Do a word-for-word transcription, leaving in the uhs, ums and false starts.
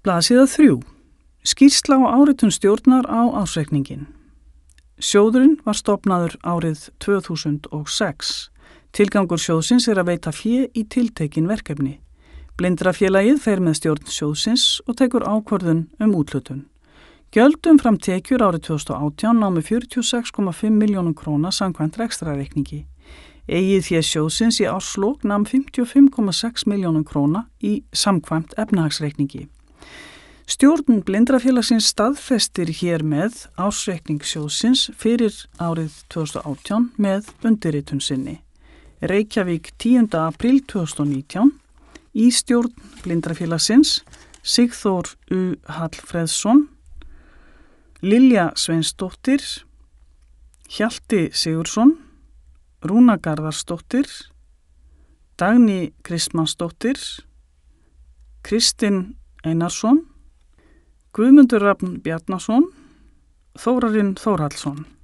Blaðsíða þrjú. Skýrsla og áritun stjórnar á ársreikningin. Sjóðurinn var stofnaður árið tvö þúsund og sex. Tilgangur sjóðsins er að veita fé í tiltekin verkefni. Blindrafélagið fer með stjórn sjóðsins og tekur ákvörðun um úthlutun. Gjöld umfram tekjur árið tvö þúsund og átján námu fjörutíu og sex komma fimm milljónum króna samkvæmt rekstrarreikningi. Eigið fé sjóðsins í árslok nam fimmtíu og fimm komma sex milljónum króna í samkvæmt efnahagsreikningi. Stjórn Blindrafélagsins staðfestir hér með ársreikning sjóðsins fyrir árið tvö þúsund og átján með undirritun sinni. Reykjavík tíunda apríl tvö þúsund og nítján. Í stjórn Blindrafélagsins Sigþór U. Hallfreðsson, Lilja Sveinsdóttir, Hjalti Sigurðsson, Rúna Garðarsdóttir, Dagný Kristmannsdóttir, Kristinn Einarsson, Guðmundur Rafn Bjarnason, Þórarinn Þórhallsson.